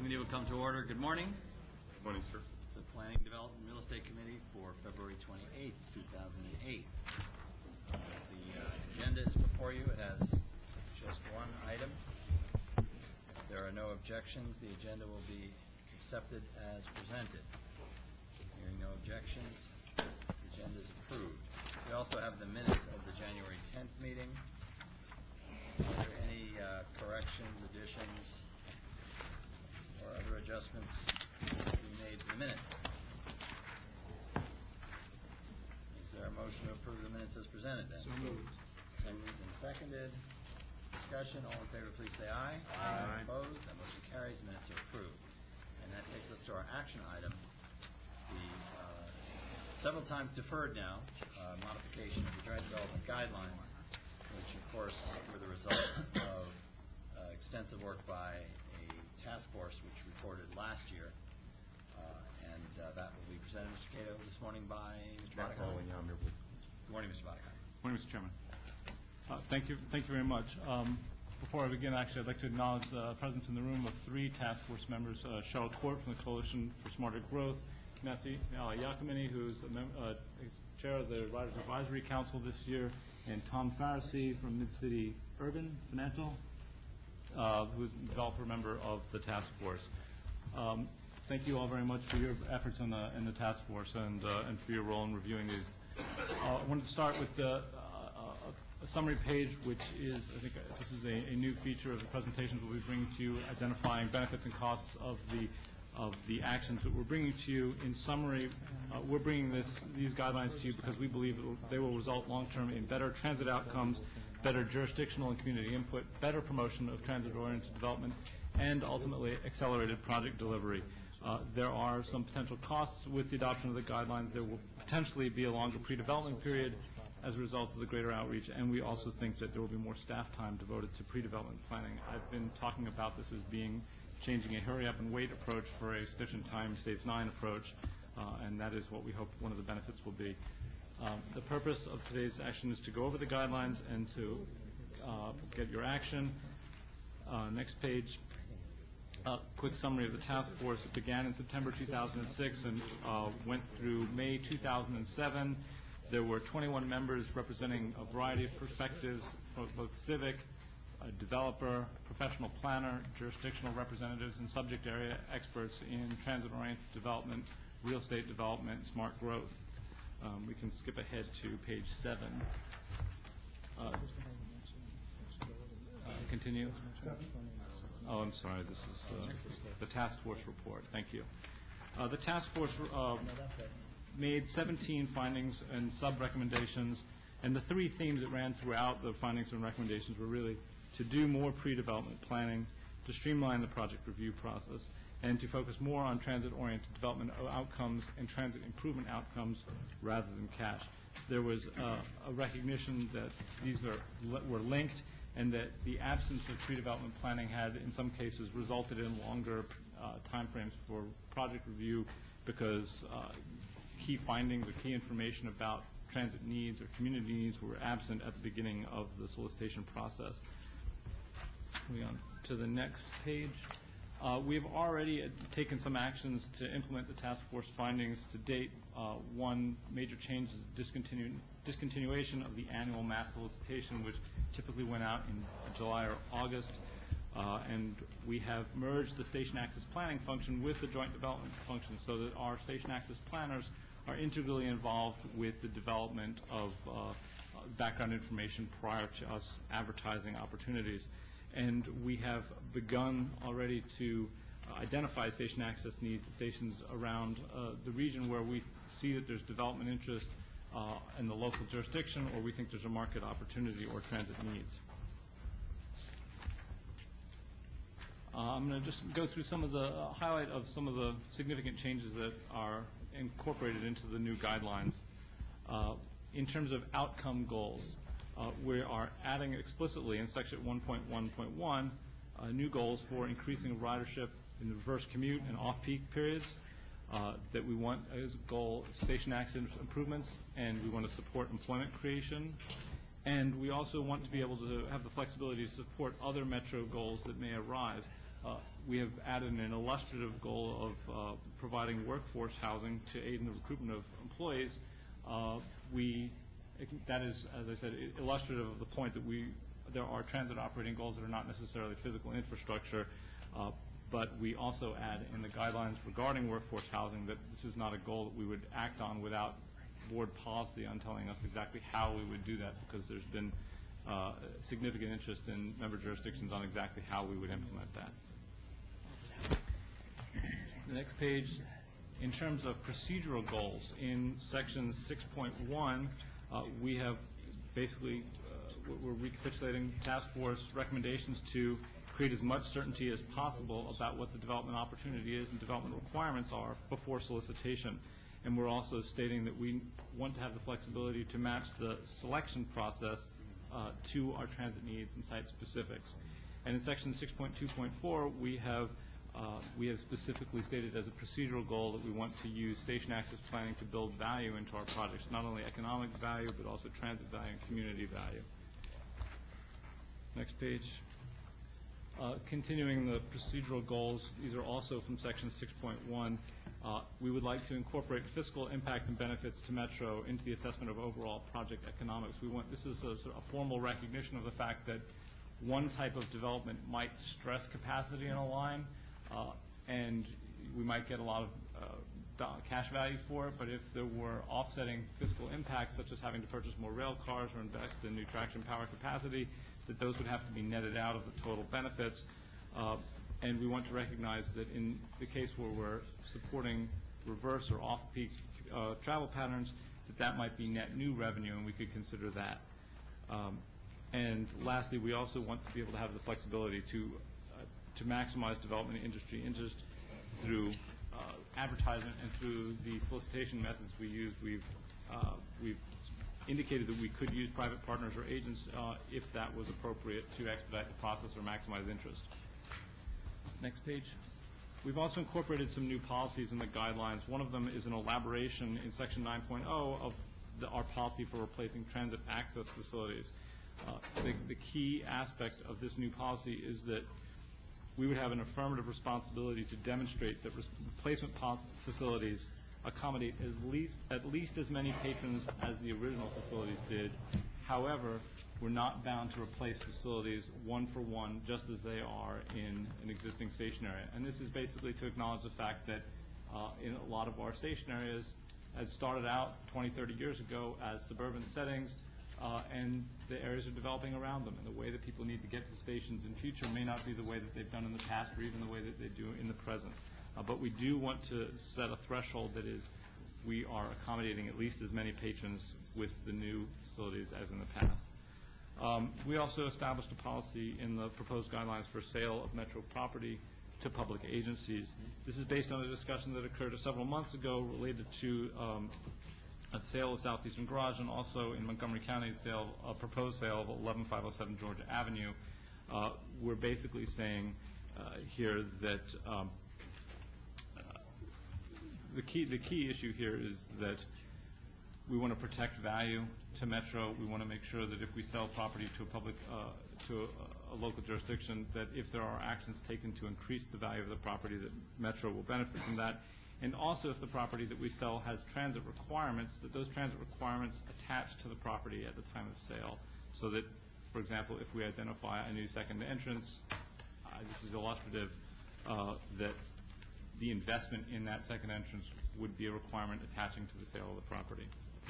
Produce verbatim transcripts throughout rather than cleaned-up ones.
Committee will come to order. Good morning. Good morning, sir. The Planning, Development, and Real Estate Committee for February twenty-eighth, two thousand eight. Uh, the uh, agenda is before you. It has just one item. If there are no objections, the agenda will be accepted as presented. Hearing no objections, the agenda is approved. We also have the minutes of the January tenth meeting. Are there any uh, corrections, additions, or other adjustments to be made to the minutes? Is there a motion to approve the minutes as presented then? So moved. Been moved and seconded. Discussion. All in favor, please say aye. Aye. Opposed? That motion carries. Minutes are approved. And that takes us to our action item, the uh, several times deferred now uh, modification of the joint development guidelines, which of course were the result of uh, extensive work by a task force which reported last year. Uh, and uh, that will be presented, Mister Cato, this morning by Mister Bodicott. Good morning, Mister Bodicott. Good morning, Mister Chairman. Uh, thank you, thank you very much. Um, before I begin, actually, I'd like to acknowledge the presence in the room of three task force members: uh, Cheryl Court from the Coalition for Smarter Growth, Nancy Yakamini, who's a mem- uh, chair of the Riders Advisory Council this year, and Tom Farrisee from Mid-City Urban Financial, uh, who's a developer member of the task force. Um, Thank you all very much for your efforts in the, in the task force and, uh, and for your role in reviewing these. Uh, I wanted to start with the, uh, a summary page, which is, I think uh, this is a, a new feature of the presentations we'll be bringing to you, identifying benefits and costs of the of the actions that we're bringing to you. In summary, uh, we're bringing this these guidelines to you because we believe it will, they will result long-term in better transit outcomes, better jurisdictional and community input, better promotion of transit-oriented development, and ultimately accelerated project delivery. Uh, there are some potential costs with the adoption of the guidelines. There will potentially be a longer pre-development period as a result of the greater outreach, and we also think that there will be more staff time devoted to pre-development planning. I've been talking about this as being changing a hurry-up-and-wait approach for a stitch-and-time saves-nine approach, uh, and that is what we hope one of the benefits will be. Um, the purpose of today's action is to go over the guidelines and to uh, get your action. Uh, next page. A uh, quick summary of the task force. It began in September two thousand six and uh, went through May two thousand seven. There were twenty-one members representing a variety of perspectives, both, both civic, a developer, professional planner, jurisdictional representatives, and subject area experts in transit-oriented development, real estate development, smart growth. Um, we can skip ahead to page seven. Uh, uh, continue. Oh, I'm sorry. This is uh, the task force report. Thank you. Uh, the task force uh, made seventeen findings and sub-recommendations, and the three themes that ran throughout the findings and recommendations were really to do more pre-development planning, to streamline the project review process, and to focus more on transit-oriented development outcomes and transit improvement outcomes rather than cash. There was uh, a recognition that these are were linked, and that the absence of pre-development planning had, in some cases, resulted in longer uh, timeframes for project review because uh, key findings or key information about transit needs or community needs were absent at the beginning of the solicitation process. Moving on to the next page. Uh, we have already taken some actions to implement the task force findings to date. Uh, one major change is discontinu- discontinuation of the annual mass solicitation, which typically went out in July or August. Uh, and we have merged the station access planning function with the joint development function so that our station access planners are integrally involved with the development of uh, background information prior to us advertising opportunities. And we have begun already to uh, identify station access needs, stations around uh, the region where we see that there's development interest uh, in the local jurisdiction, or we think there's a market opportunity or transit needs. Uh, I'm going to just go through some of the uh, highlight of some of the significant changes that are incorporated into the new guidelines. Uh, in terms of outcome goals, Uh, we are adding explicitly in section one point one point one uh, new goals for increasing ridership in the reverse commute and off-peak periods, uh, that we want as a goal station access improvements, and we want to support employment creation. And we also want to be able to have the flexibility to support other metro goals that may arise. Uh, we have added an illustrative goal of uh, providing workforce housing to aid in the recruitment of employees. Uh, we, that is, as I said, illustrative of the point that we, there are transit operating goals that are not necessarily physical infrastructure, uh, but we also add in the guidelines regarding workforce housing that this is not a goal that we would act on without board policy on telling us exactly how we would do that, because there's been uh, significant interest in member jurisdictions on exactly how we would implement that. The next page, in terms of procedural goals, in section six point one, uh, we have basically, uh, we're recapitulating task force recommendations to create as much certainty as possible about what the development opportunity is and development requirements are before solicitation. And we're also stating that we want to have the flexibility to match the selection process uh, to our transit needs and site specifics. And in section six point two point four, we have uh, we have specifically stated as a procedural goal that we want to use station access planning to build value into our projects, not only economic value, but also transit value and community value. Next page. Uh, continuing the procedural goals, these are also from section six point one. Uh, we would like to incorporate fiscal impacts and benefits to Metro into the assessment of overall project economics. We want, this is a, sort of a formal recognition of the fact that one type of development might stress capacity in a line, uh, and we might get a lot of uh, cash value for it, but if there were offsetting fiscal impacts, such as having to purchase more rail cars or invest in new traction power capacity, that those would have to be netted out of the total benefits. Uh, and we want to recognize that in the case where we're supporting reverse or off-peak uh, travel patterns, that that might be net new revenue, and we could consider that. Um, and lastly, we also want to be able to have the flexibility to uh, to maximize development and industry interest through uh, advertisement and through the solicitation methods we use. We've uh, we've indicated that we could use private partners or agents uh, if that was appropriate to expedite the process or maximize interest. Next page. We've also incorporated some new policies in the guidelines. One of them is an elaboration in section nine point oh of the, our policy for replacing transit access facilities. Uh, the, the key aspect of this new policy is that we would have an affirmative responsibility to demonstrate that replacement facilities accommodate as least, at least as many patrons as the original facilities did. However, we're not bound to replace facilities one for one just as they are in an existing station area. And this is basically to acknowledge the fact that uh, in a lot of our station areas has started out twenty, thirty years ago as suburban settings, uh, and the areas are developing around them. And the way that people need to get to stations in future may not be the way that they've done in the past or even the way that they do in the present. Uh, but we do want to set a threshold that is we are accommodating at least as many patrons with the new facilities as in the past. Um, we also established a policy in the proposed guidelines for sale of Metro property to public agencies. This is based on a discussion that occurred several months ago related to um, a sale of Southeastern Garage and also in Montgomery County a, sale, a proposed sale of eleven five oh seven Georgia Avenue. Uh, we're basically saying uh, here that um, The key, the key issue here is that we want to protect value to Metro. We want to make sure that if we sell property to a public, uh, to a, a local jurisdiction, that if there are actions taken to increase the value of the property, that Metro will benefit from that. And also, if the property that we sell has transit requirements, that those transit requirements attach to the property at the time of sale, so that, for example, if we identify a new second entrance, uh, this is illustrative, uh, that the investment in that second entrance would be a requirement attaching to the sale of the property.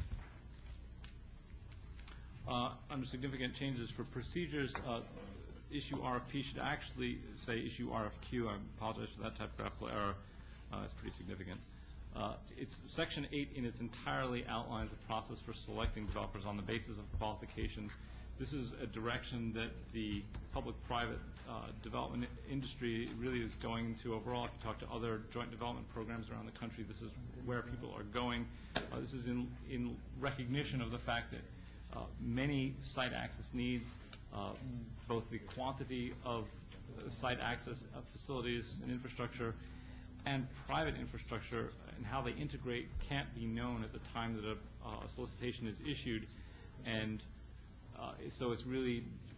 Uh, under significant changes for procedures, uh, issue R F P should actually say issue R F Q. I apologize for that typographical error. Uh, it's pretty significant. Uh, it's section eight in its entirely outlines a process for selecting developers on the basis of qualifications. This is a direction that the public-private uh, development industry really is going to overall. If you talk to other joint development programs around the country, this is where people are going. Uh, this is in, in recognition of the fact that uh, many site access needs, uh, both the quantity of uh, site access of facilities and infrastructure and private infrastructure and how they integrate can't be known at the time that a, uh, a solicitation is issued. And Uh, so it's really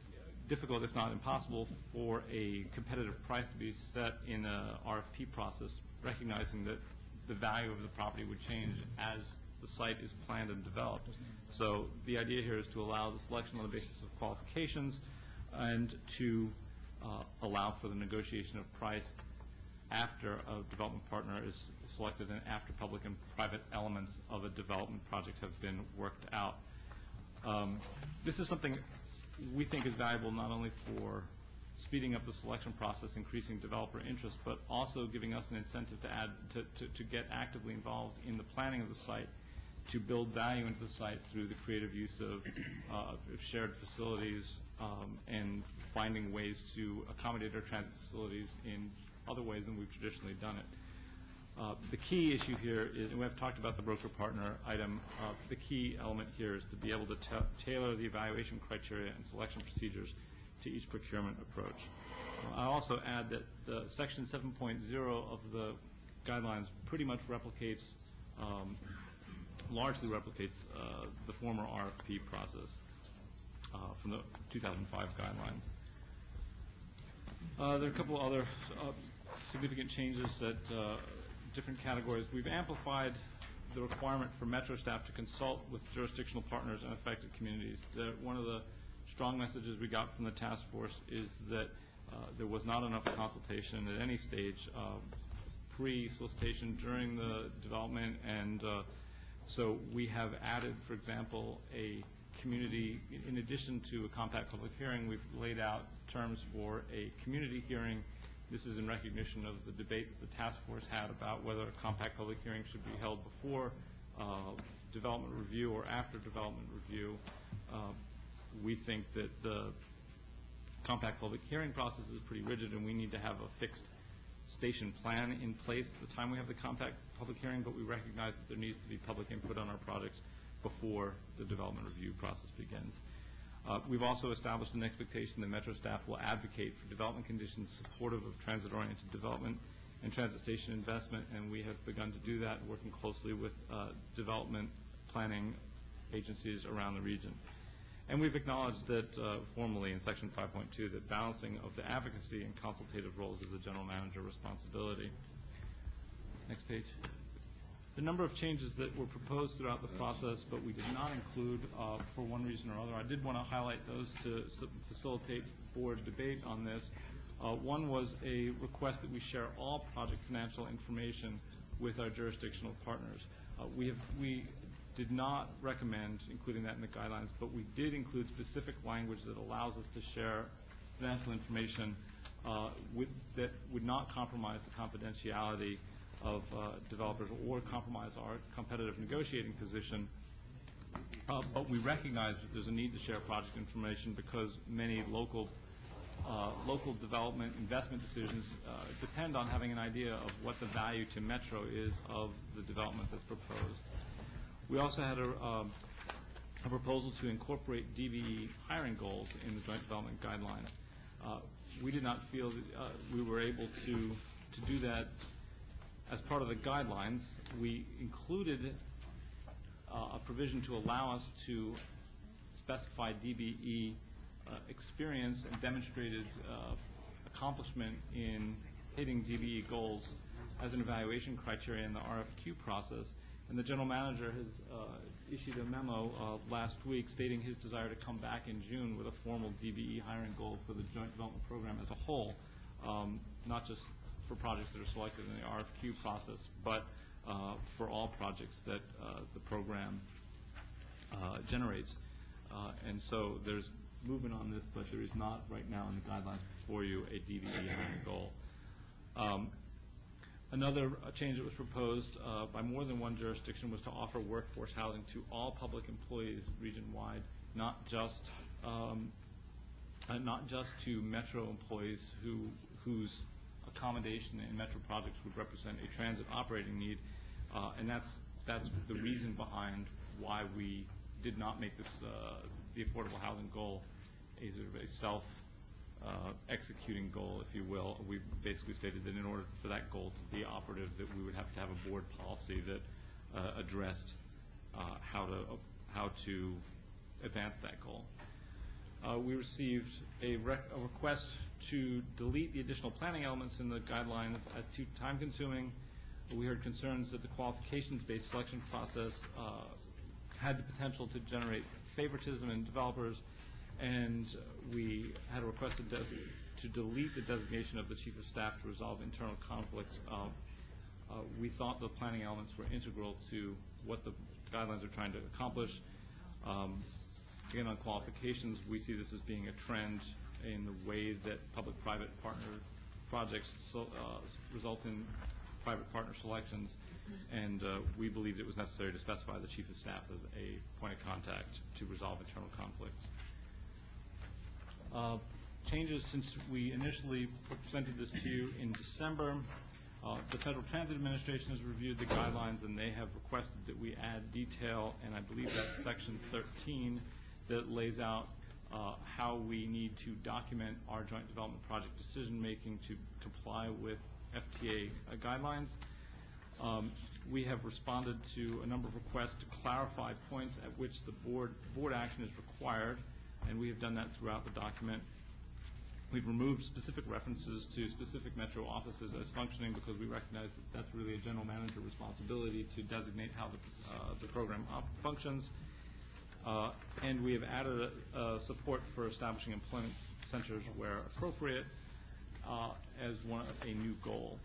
difficult, if not impossible, for a competitive price to be set in a R F P process, recognizing that the value of the property would change as the site is planned and developed. So the idea here is to allow the selection on the basis of qualifications and to uh, allow for the negotiation of price after a development partner is selected and after public and private elements of a development project have been worked out. Um, this is something we think is valuable not only for speeding up the selection process, increasing developer interest, but also giving us an incentive to add to, to, to get actively involved in the planning of the site, to build value into the site through the creative use of, uh, of shared facilities um, and finding ways to accommodate our transit facilities in other ways than we've traditionally done it. Uh, the key issue here is, and we have talked about the broker partner item, uh, the key element here is to be able to tailor the evaluation criteria and selection procedures to each procurement approach. Uh, I also add that the section seven point oh of the guidelines pretty much replicates, um, largely replicates uh, the former R F P process uh, from the two thousand five guidelines. Uh, there are a couple other uh, significant changes that uh, different categories. We've amplified the requirement for Metro staff to consult with jurisdictional partners and affected communities. The, one of the strong messages we got from the task force is that uh, there was not enough consultation at any stage, uh, pre-solicitation, during the development, and uh, so we have added, for example, a community, in addition to a compact public hearing, we've laid out terms for a community hearing. This is in recognition of the debate that the task force had about whether a compact public hearing should be held before uh, development review or after development review. Uh, we think that the compact public hearing process is pretty rigid, and we need to have a fixed station plan in place at the time we have the compact public hearing, but we recognize that there needs to be public input on our projects before the development review process begins. Uh, we've also established an expectation that Metro staff will advocate for development conditions supportive of transit-oriented development and transit station investment, and we have begun to do that, working closely with uh, development planning agencies around the region. And we've acknowledged that uh, formally in section five point two that balancing of the advocacy and consultative roles is a general manager responsibility. Next page. The number of changes that were proposed throughout the process, but we did not include uh, for one reason or other. I did want to highlight those to facilitate board debate on this. Uh, one was a request that we share all project financial information with our jurisdictional partners. Uh, we have we did not recommend including that in the guidelines, but we did include specific language that allows us to share financial information uh, with, that would not compromise the confidentiality of uh, developers or compromise our competitive negotiating position. Uh, but we recognize that there's a need to share project information because many local uh, local development investment decisions uh, depend on having an idea of what the value to Metro is of the development that's proposed. We also had a, um, a proposal to incorporate D V E hiring goals in the joint development guidelines. Uh, we did not feel that uh, we were able to to do that as part of the guidelines. We included uh, a provision to allow us to specify D V E uh, experience and demonstrated uh, accomplishment in hitting D V E goals as an evaluation criteria in the R F Q process. And the general manager has uh, issued a memo uh, last week stating his desire to come back in June with a formal D V E hiring goal for the joint development program as a whole, um, not just for projects that are selected in the R F Q process, but uh, for all projects that uh, the program uh, generates. Uh, and so there's movement on this, but there is not right now in the guidelines before you a D V E hiring goal. Um, Another uh, change that was proposed uh, by more than one jurisdiction was to offer workforce housing to all public employees region-wide, not just um, uh, not just to Metro employees who whose accommodation in Metro projects would represent a transit operating need, uh, and that's that's the reason behind why we did not make this uh, the affordable housing goal a sort of a self. Uh, executing goal, if you will. We basically stated that in order for that goal to be operative, that we would have to have a board policy that uh, addressed uh, how to uh, how to advance that goal. uh, we received a, rec a request to delete the additional planning elements in the guidelines as too time-consuming. We heard concerns that the qualifications-based selection process uh, had the potential to generate favoritism in developers, and we had a request to, to delete the designation of the chief of staff to resolve internal conflicts. Uh, uh, we thought the planning elements were integral to what the guidelines are trying to accomplish. Um, again, on qualifications, we see this as being a trend in the way that public-private partner projects so, uh, result in private partner selections, and uh, we believed it was necessary to specify the chief of staff as a point of contact to resolve internal conflicts. Uh, changes since we initially presented this to you in December. Uh, the Federal Transit Administration has reviewed the guidelines, and they have requested that we add detail, and I believe that's section thirteen that lays out uh, how we need to document our joint development project decision making to comply with F T A uh, guidelines. Um, we have responded to a number of requests to clarify points at which the board board action is required, and we have done that throughout the document. We've removed specific references to specific metro offices as functioning because we recognize that that's really a general manager responsibility to designate how the, uh, the program op functions. Uh, and we have added a, a support for establishing employment centers where appropriate uh, as one a new goal.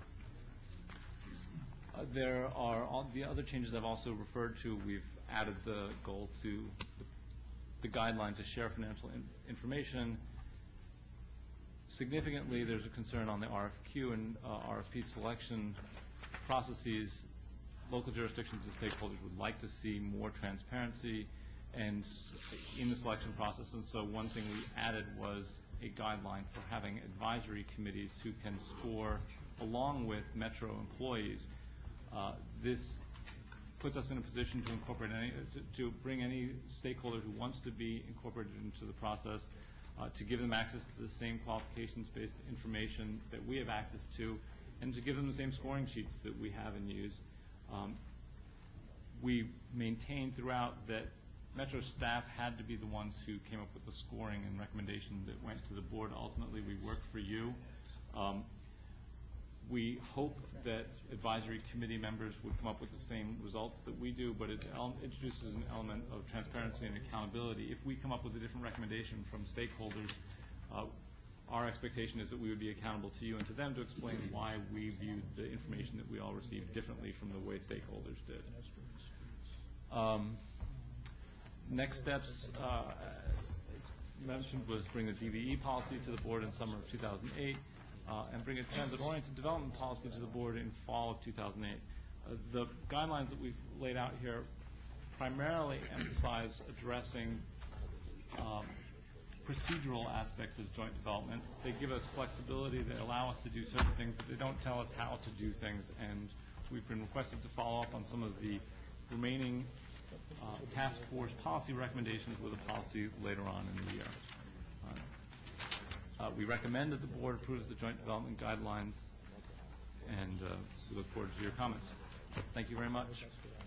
Uh, there are all the other changes I've also referred to. We've added the goal to the, the guideline to share financial in, information. Significantly, there's a concern on the R F Q and uh, R F P selection processes. Local jurisdictions and stakeholders would like to see more transparency and in the selection process, and so one thing we added was a guideline for having advisory committees who can score along with Metro employees. Uh, this puts us in a position to incorporate any, to, to bring any stakeholder who wants to be incorporated into the process, uh, to give them access to the same qualifications-based information that we have access to, and to give them the same scoring sheets that we have and use. Um, we maintained throughout that Metro staff had to be the ones who came up with the scoring and recommendation that went to the board. Ultimately, we worked for you. Um, we hope that advisory committee members would come up with the same results that we do, but it introduces an element of transparency and accountability. If we come up with a different recommendation from stakeholders, uh, our expectation is that we would be accountable to you and to them to explain why we viewed the information that we all received differently from the way stakeholders did. Um, next steps uh, mentioned was bring the D V E policy to the board in summer of two thousand eight uh, and bring a transit-oriented development policy to the board in fall of two thousand eight. Uh, the guidelines that we've laid out here primarily emphasize addressing um, procedural aspects of joint development. They give us flexibility. They allow us to do certain things, but they don't tell us how to do things. And we've been requested to follow up on some of the remaining uh, task force policy recommendations with a policy later on in the year. Uh, uh, we recommend that the board approves the joint development guidelines, and uh, we look forward to your comments. Thank you very much.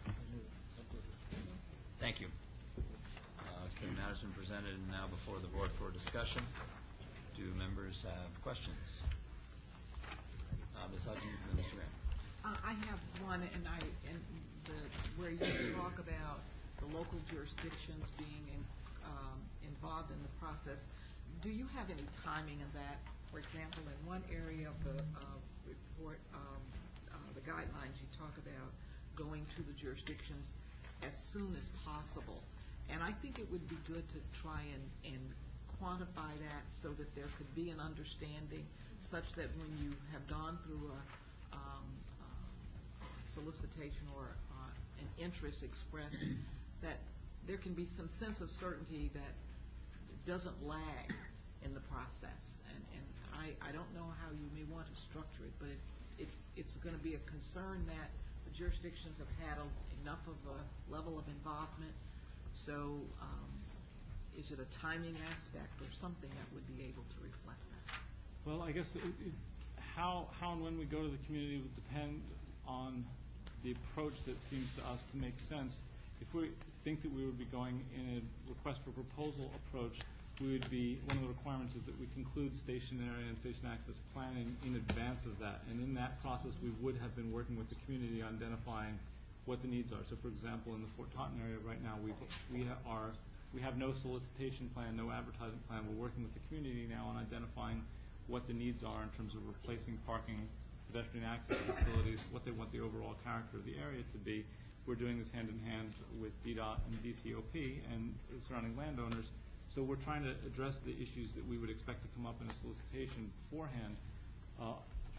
Thank you. Okay, matters been presented and now before the board for discussion. Do members have questions? Uh, Miz Hutchins and then Mister Graham. Uh, I have one, and I and the where you talk about the local jurisdictions being in, um, involved in the process. Do you have any timing of that? For example, in one area of the uh, report, um, uh, the guidelines, you talk about going to the jurisdictions as soon as possible. And I think it would be good to try and, and quantify that so that there could be an understanding such that when you have gone through a um, uh, solicitation or uh, an interest expressed, that there can be some sense of certainty that doesn't lag in the process. And, and I, I don't know how you may want to structure it, but if it's, it's going to be a concern that the jurisdictions have had a, enough of a level of involvement. So um, is it a timing aspect or something that would be able to reflect that? Well, I guess it, it, how, how and when we go to the community would depend on the approach that seems to us to make sense. If we think that we would be going in a request for proposal approach, we would be, one of the requirements is that we conclude station area and station access planning in advance of that. And in that process, we would have been working with the community on identifying what the needs are. So, for example, in the Fort Taunton area right now, we we ha- are we have no solicitation plan, no advertising plan. We're working with the community now on identifying what the needs are in terms of replacing parking, pedestrian access facilities, what they want the overall character of the area to be. We're doing this hand in hand with D DOT and D C O P and surrounding landowners. So we're trying to address the issues that we would expect to come up in a solicitation beforehand. Uh,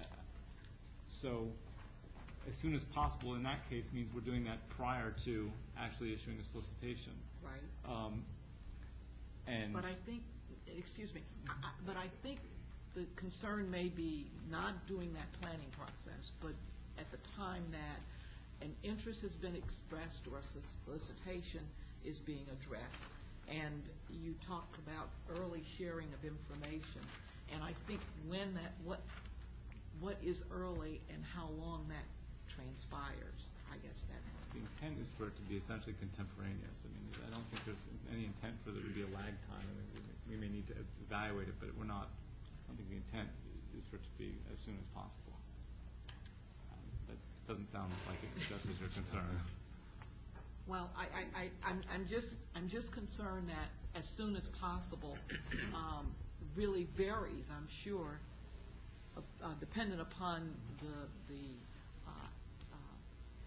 so as soon as possible in that case means we're doing that prior to actually issuing a solicitation. Right. Um, and But I think, excuse me, I- I- but I think the concern may be not doing that planning process, but at the time that an interest has been expressed or a solicitation is being addressed. And you talk about early sharing of information. And I think when that, what, what is early and how long that transpires, I guess that. the intent is for it to be essentially contemporaneous. I mean, I don't think there's any intent for there to be a lag time. I mean, we may, we may need to evaluate it, but we're not, I don't think the intent is for it to be as soon as possible. Um, that doesn't sound like it addresses your concern. Well, I, I, I, I'm, I'm just, I'm just concerned that as soon as possible, um, really varies, I'm sure, uh, uh, dependent upon the, the, uh, uh,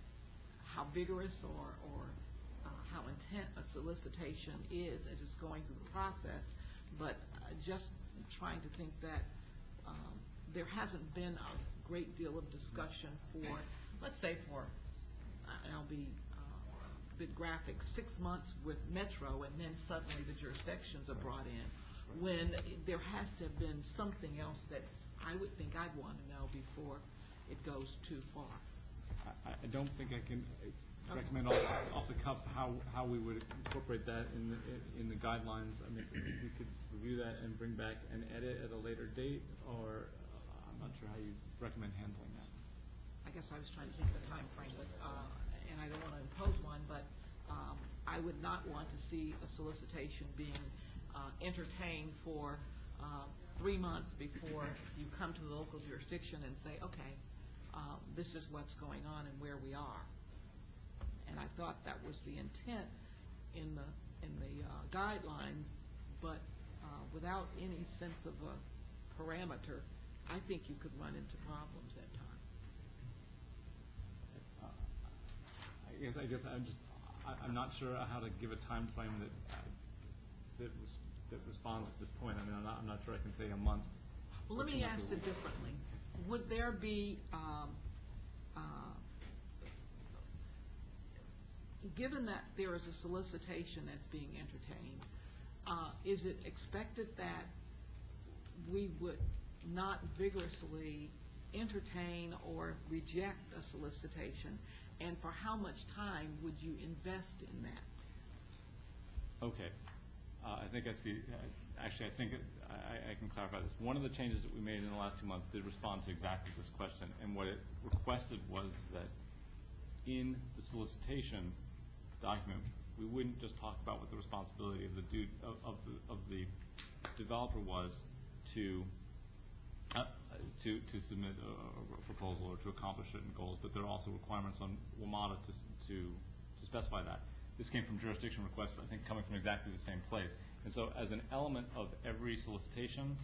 how vigorous or, or, uh, how intent a solicitation is as it's going through the process. But uh, just trying to think that, um, there hasn't been a great deal of discussion for, let's say for, uh, and I'll be, bit graphic, six months with Metro, and then suddenly the jurisdictions are brought in, when there has to have been something else that I would think I'd want to know before it goes too far. I, I don't think I can recommend off, off the cuff how, how we would incorporate that in the, in the guidelines. I mean, we could review that and bring back an edit at a later date, or uh, I'm not sure how you recommend handling that. I guess I was trying to think of the time frame, but, uh, and I don't want to impose one, but um, I would not want to see a solicitation being uh, entertained for uh, three months before you come to the local jurisdiction and say, okay, uh, this is what's going on and where we are. And I thought that was the intent in the in the uh, guidelines, but uh, without any sense of a parameter, I think you could run into problems at times. I guess I guess I'm just I, I'm not sure how to give a time frame that uh, that was that responds at this point. I mean, I'm not I'm not sure I can say a month. Well, let me ask it differently. Would there be, um, uh, given that there is a solicitation that's being entertained, uh, is it expected that we would not vigorously entertain or reject a solicitation, and for how much time would you invest in that? Okay. Uh, I think I see. Uh, actually, I think it, I, I can clarify this. One of the changes that we made in the last two months did respond to exactly this question, and what it requested was that in the solicitation document, we wouldn't just talk about what the responsibility of the dude, of, of, the, of the developer was to uh, to to submit a, a proposal or to accomplish certain goals, but there are also requirements on WMATA to to to specify that. This came from jurisdiction requests, I think, coming from exactly the same place. And so as an element of every solicitation,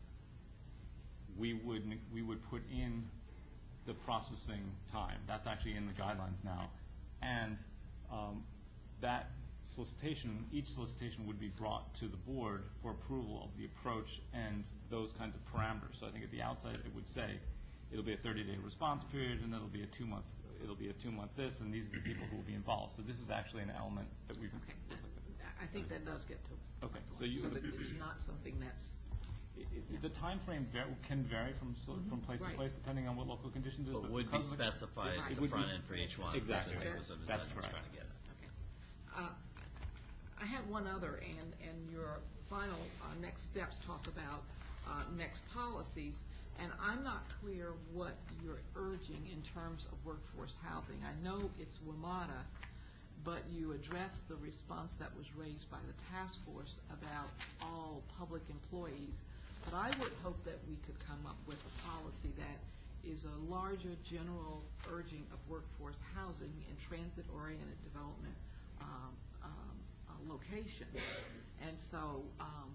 we would we would put in the processing time. That's actually in the guidelines now. And um, that solicitation, each solicitation would be brought to the board for approval of the approach and those kinds of parameters. So I think at the outset it would say it'll be a thirty-day response period, and it'll be a two-month it'll be a two-month this, and these are the people who will be involved. So this is actually an element that we've. Okay. I think that does get to. Okay. So you. So that it's not something that's. It, it, the time frame var- can vary from mm-hmm. from place right. to place depending on what local conditions is. But, but would be specified right. at the front end for each one. Exactly. That's, that's, that's, that's correct. Trying to get it. Okay. Uh, I have one other, and and your final uh, next steps talk about uh, next policies, and I'm not clear what you're urging in terms of workforce housing. I know it's WMATA, but you addressed the response that was raised by the task force about all public employees. But I would hope that we could come up with a policy that is a larger general urging of workforce housing in transit-oriented development um, um, uh, locations. And so um,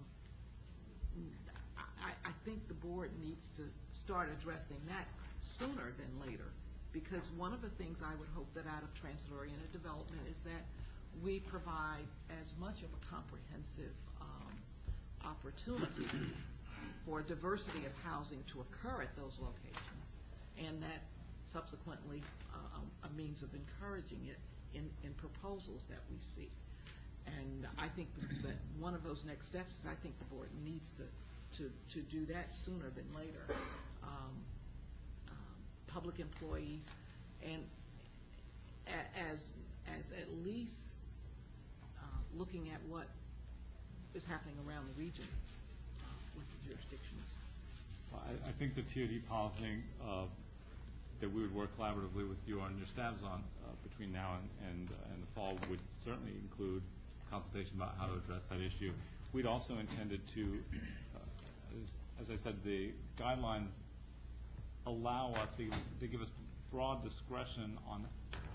I, I think the board needs to start addressing that sooner than later, because one of the things I would hope that out of transit-oriented development is that we provide as much of a comprehensive um, opportunity for diversity of housing to occur at those locations, and that subsequently uh, a means of encouraging it in, in proposals that we see. And I think that one of those next steps is I think the board needs to, to, to do that sooner than later. Um, um, public employees, and a, as, as at least uh, looking at what is happening around the region uh, with the jurisdictions. I, I think the T O D policy uh, that we would work collaboratively with you on your staffs on uh, between now and, and, uh, and the fall would certainly include consultation about how to address that issue. We'd also intended to, uh, as, as I said, the guidelines allow us to give us, to give us broad discretion on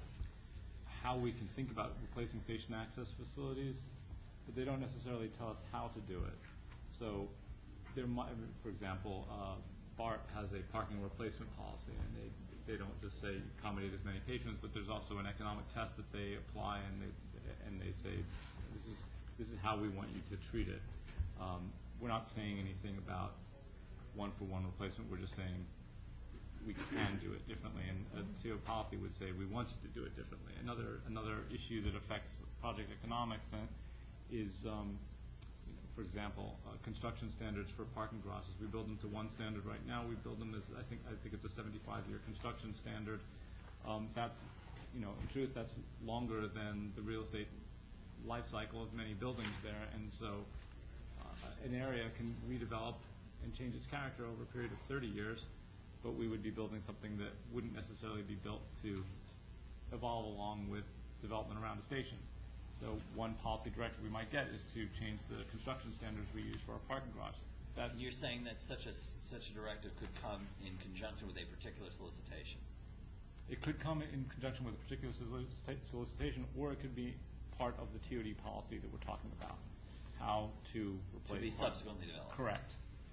how we can think about replacing station access facilities, but they don't necessarily tell us how to do it. So there might, for example, uh, BART has a parking replacement policy, and they they don't just say accommodate as many patrons, but there's also an economic test that they apply, and they and they say this is this is how we want you to treat it. Um, we're not saying anything about one for one replacement. We're just saying we can do it differently, and a T O policy would say we want you to do it differently. Another another issue that affects project economics is, um, for example, uh, construction standards for parking garages. We build them to one standard right now. We build them as I think I think it's a seventy-five year construction standard. Um, that's, you know, in truth, that's longer than the real estate life cycle of many buildings there, and so uh, an area can redevelop and change its character over a period of thirty years. But we would be building something that wouldn't necessarily be built to evolve along with development around a station. So one policy directive we might get is to change the construction standards we use for our parking garage. That You're saying that such a, such a directive could come in conjunction with a particular solicitation? It could come in conjunction with a particular solicita- solicitation, or it could be part of the T O D policy that we're talking about, how to replace. To be parking. subsequently developed. Correct.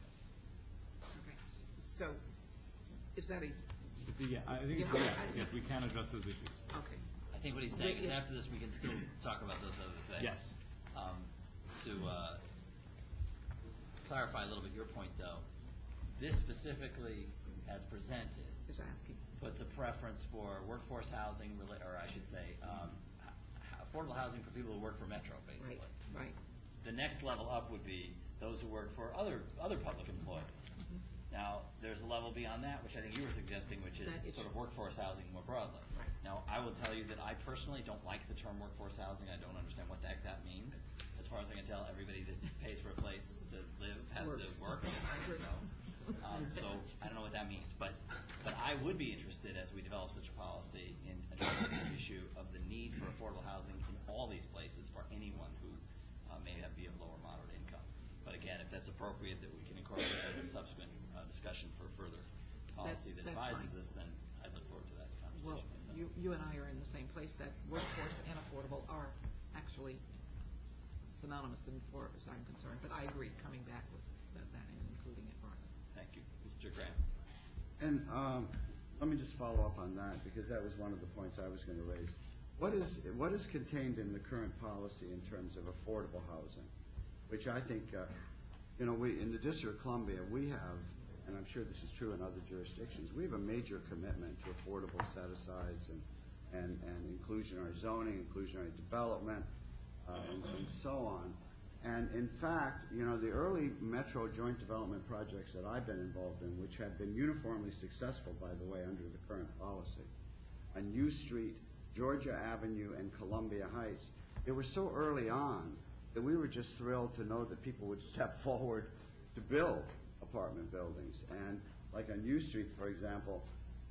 Okay. S- So is that a, It's a, yeah, I think it's a yes. Yes, we can address those issues. okay. I think what he's saying is Yes. after this we can still talk about those other things. Yes. Um, to uh, clarify a little bit your point, though, this specifically, as presented, Is asking. puts a preference for workforce housing, rela- or I should say, um, h- affordable housing for people who work for Metro, basically. Right, right. The next level up would be those who work for other other public employees. Mhm. Now, there's a level beyond that, which I think you were suggesting, which is That it's- sort of workforce housing more broadly. Right. Now, I will tell you that I personally don't like the term workforce housing. I don't understand what the heck that means. As far as I can tell, everybody that pays for a place to live has Works. to work. You know? um, so I don't know what that means. But but I would be interested, as we develop such a policy, in addressing the issue of the need for affordable housing in all these places for anyone who uh, may have, be of low or moderate income. But again, if that's appropriate, that we can incorporate that in a subsequent uh, discussion for further policy That's- that that's advises fine. us, then I'd look forward to that conversation Well, myself. you, you and I are in the same place, that workforce and affordable are actually synonymous in far as I'm concerned, but I agree, coming back with that that and including it broadly. Thank you. Mister Graham. And um, let me just follow up on that, because that was one of the points I was going to raise. What is, what is contained in the current policy in terms of affordable housing, which I think, uh, you know, we, in the District of Columbia, we have, and I'm sure this is true in other jurisdictions, we have a major commitment to affordable set-asides and, and, and inclusionary zoning, inclusionary development, uh, and, and so on. And in fact, you know, the early Metro joint development projects that I've been involved in, which have been uniformly successful, by the way, under the current policy, on U Street, Georgia Avenue, and Columbia Heights, they were so early on that we were just thrilled to know that people would step forward to build apartment buildings. And like on U Street, for example,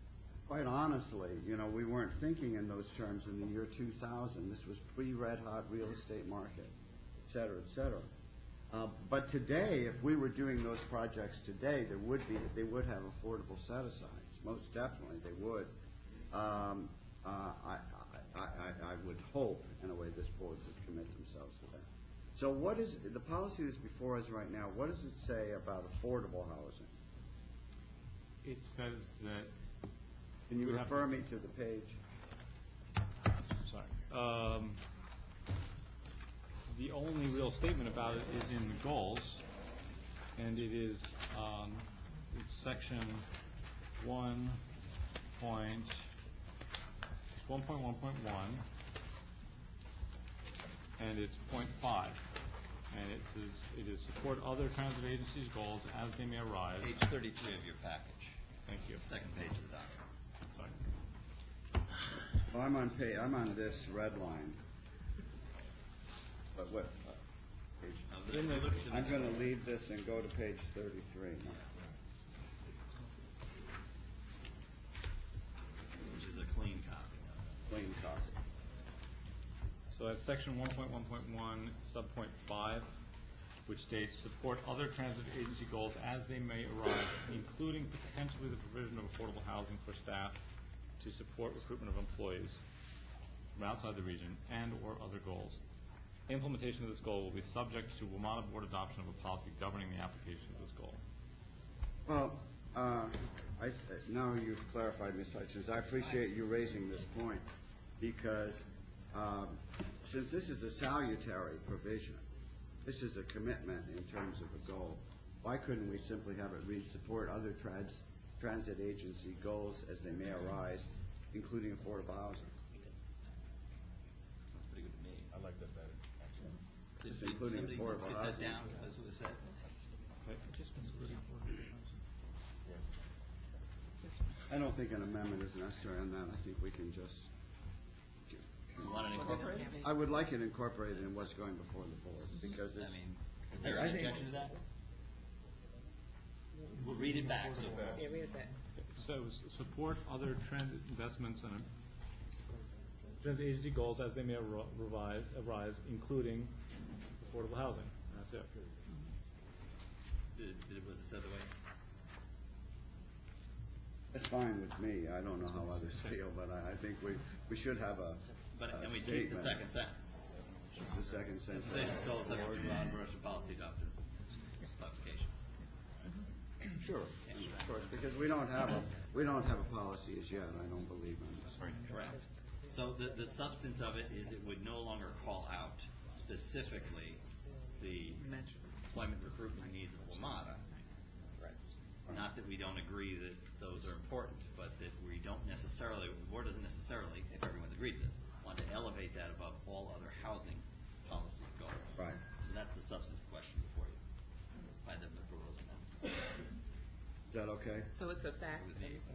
quite honestly, you know, we weren't thinking in those terms in the year two thousand. This was pre-red hot real estate market, et cetera, et cetera. Uh, but today, if we were doing those projects today, there would be, they would have affordable set-asides. Most definitely, they would. Um, uh, I, I, I, I would hope, in a way, this board would commit themselves to that. So what is, the policy that's before us right now, what does it say about affordable housing? It says that, Can you We have refer to- me to the page? sorry, um, the only real statement about it is in the goals, and it is, um, it's section one point, it's one point one point one, and it's point five. And it says, it is support other transit agencies' goals as they may arise. Page thirty-three of your package, Thank you. second page of the document. Sorry. Well, I'm on pay, I'm on this red line. But what, uh, page, Now, the- if you look at the- I'm gonna leave this and go to page thirty-three. Which is a clean copy of it. Clean copy. So that's section one point one point one, sub point five, which states, support other transit agency goals as they may arise, including potentially the provision of affordable housing for staff to support recruitment of employees from outside the region and/or other goals. Implementation of this goal will be subject to WMATA board adoption of a policy governing the application of this goal. Well, uh, I, s- now you've clarified, Miz Hutchins. I appreciate you raising this point, because um, since this is a salutary provision, this is a commitment in terms of a goal, why couldn't we simply have it read, support other trans, transit agency goals as they may arise, including affordable housing? Sounds pretty good to me. I like that better, actually. Did- It's did including somebody affordable sit that housing. down? That's what it said? I don't think an amendment is necessary on that. I think we can just, You want it incorporated? I would like it incorporated in what's going before the board, because I it's, mean, is there I an think- objection to that? We'll read it back, so. Yeah, read it back. So s- support other transit investments and transit agency goals as they may ar- revise, arise, including affordable housing. That's it. Did, did, was it said the way? it's fine with me. I don't know how others feel, but I, I think we, we should have a, But, a and we keep the statement. second sentence. It's the second sentence. Stations goals subject to broad commercial policy adopted. Clarification. Sure, of course, because we don't have a, we don't have a policy as yet, I don't believe in this. Correct. So the, the substance of it is it would no longer call out specifically the employment recruitment needs of WMATA. Not that we don't agree that those are important, but that we don't necessarily, the board doesn't necessarily, if everyone's agreed to this, want to elevate that above all other housing policy goals. Right. So that's the substantive question before you, by the proposed amendment. Is that okay? So it's a fact, With these.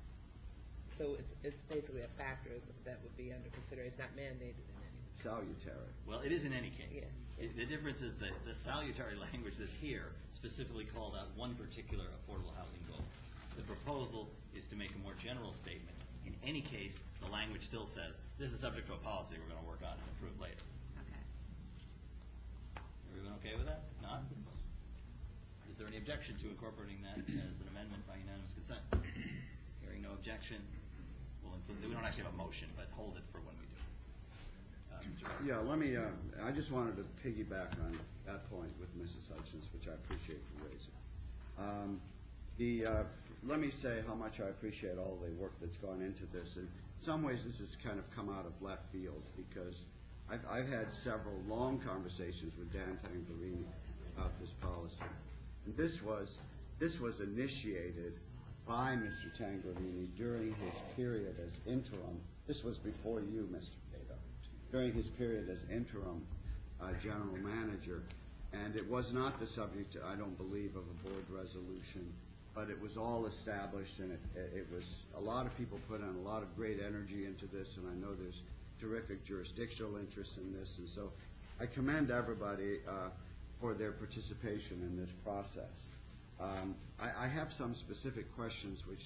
so it's, it's basically a factor that would be under consideration, it's not mandated in any way. Salutary. Well, it is in any case. Yeah. It- The difference is that the salutary language that's here specifically called out one particular affordable housing goal. The proposal is to make a more general statement. In any case, the language still says, this is subject to a policy we're going to work on and approve later. Okay. Everyone okay with that? Not? Is there any objection to incorporating that as an amendment by unanimous consent? Hearing no objection, we'll include, we don't actually have a motion, but hold it for when we do. Uh, Mister Wright? Yeah, let me, uh, I just wanted to piggyback on that point with Missus Hutchins, which I appreciate you raising. Um, the, uh, let me say how much I appreciate all the work that's gone into this. In some ways, this has kind of come out of left field, because I've, I've had several long conversations with Dan Tangarini about this policy. And this was, this was initiated by Mister Tangarini during his period as interim. This was before you, Mister Cato. During his period as interim uh, general manager. And it was not the subject, I don't believe, of a board resolution, but it was all established, and it, it was, a lot of people put in a lot of great energy into this, and I know there's terrific jurisdictional interest in this, and so I commend everybody uh, for their participation in this process. Um, I, I have some specific questions which I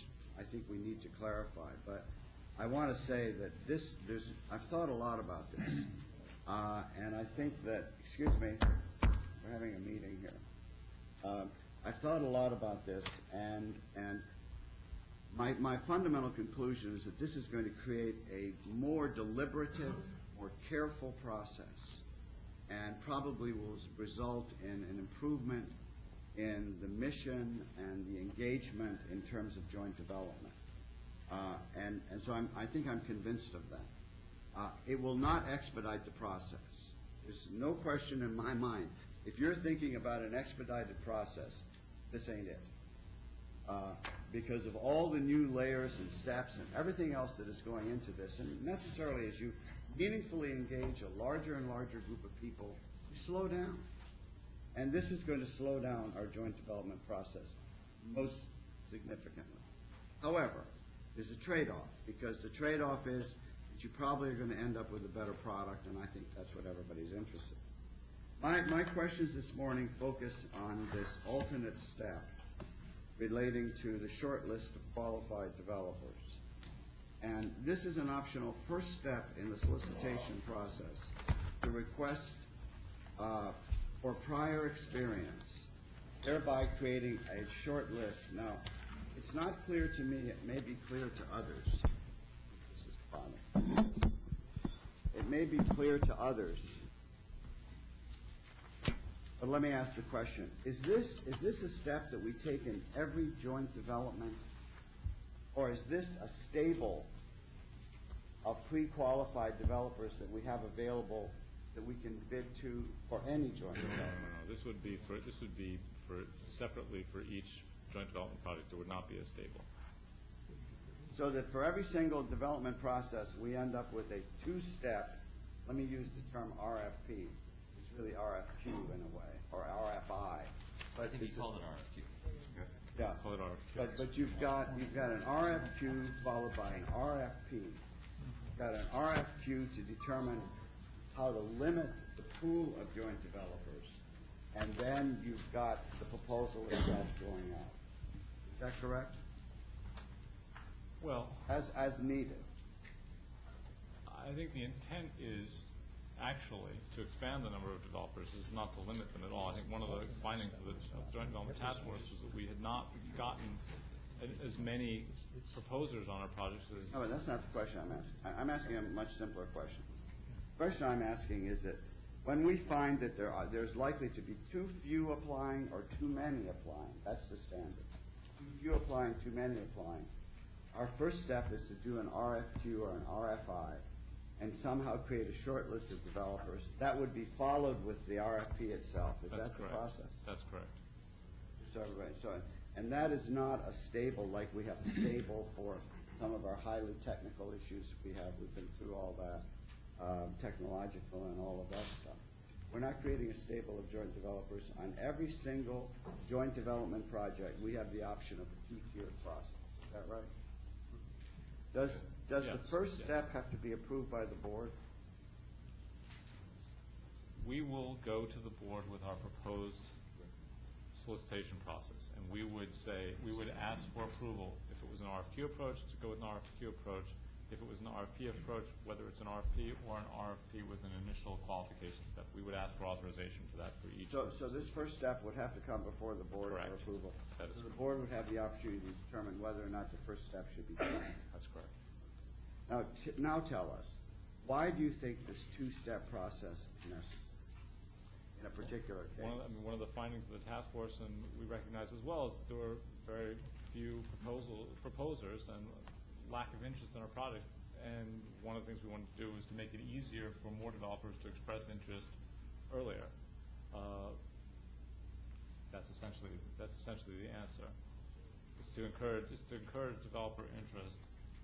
I think we need to clarify. But I want to say that this, there's, I've thought a lot about this. Uh, and I think that, excuse me, we're having a meeting here. Uh, I've thought a lot about this, and, and my, my fundamental conclusion is that this is going to create a more deliberative, more careful process, and probably will result in an improvement in the mission and the engagement in terms of joint development. Uh, and, and so I'm, I think I'm convinced of that. Uh, it will not expedite the process. There's no question in my mind. If you're thinking about an expedited process, this ain't it. Uh, because of all the new layers and steps and everything else that is going into this, and necessarily as you meaningfully engage a larger and larger group of people, you slow down. And this is going to slow down our joint development process most significantly. However, there's a trade-off, because the trade-off is that you probably are going to end up with a better product, and I think that's what everybody's interested in. My, my questions this morning focus on this alternate step relating to the short list of qualified developers. And this is an optional first step in the solicitation process to request uh, for prior experience, thereby creating a short list. Now, it's not clear to me, it may be clear to others. This is funny. It may be clear to others. But let me ask the question. Is this, is this a step that we take in every joint development? Or is this a stable of pre-qualified developers that we have available that we can bid to for any joint No, no, development? no, no. This would be for, this would be for, separately for each joint development project. It would not be as stable. So that for every single development process, we end up with a two-step, let me use the term R F P. It's really R F Q in a way, or R F I. But I think he it's a- called it R F Q. Yeah. Call it R F Q. But, but you've got, you've got an R F Q followed by an R F P. You've got an R F Q to determine how to limit the pool of joint developers. And then you've got the proposal itself going out. Is that correct? Well, As, as needed. I think the intent is actually to expand the number of developers, is not to limit them at all. I think one of the findings of the, of the Joint Development Task Force was that we had not gotten a- as many proposers on our projects as... No, but that's not the question I'm asking. I- I'm asking a much simpler question. The question I'm asking is that when we find that there are, there's likely to be too few applying or too many applying, that's the standard. Too few applying, too many applying. Our first step is to do an R F Q or an R F I and somehow create a short list of developers. That would be followed with the R F P itself. Is That's that the correct. process? That's correct. So, right, so, and that is not a stable, like we have a stable for some of our highly technical issues we have. We've been through all that, um, technological and all of that stuff. We're not creating a stable of joint developers. On every single joint development project, we have the option of a two-tiered process. Is that right? Does, does the Yes. first Yes. step have to be approved by the board? We will go to the board with our proposed solicitation process, and we would say, we would ask for approval if it was an R F Q approach, to go with an R F Q approach. If it was an R F P approach, whether it's an R F P or an R F P with an initial qualification step, we would ask for authorization for that for each. So, so this first step would have to come before the board Correct. for approval? That is So the correct. board would have the opportunity to determine whether or not the first step should be taken? That's correct. Now, t- now tell us, why do you think this two-step process is necessary in a particular case? One of, the, I mean, one of the findings of the task force, and we recognize as well, is that there were very few proposal proposers and lack of interest in our project. And one of the things we wanted to do was to make it easier for more developers to express interest earlier. Uh, that's essentially that's essentially the answer. It's to encourage it's to encourage developer interest.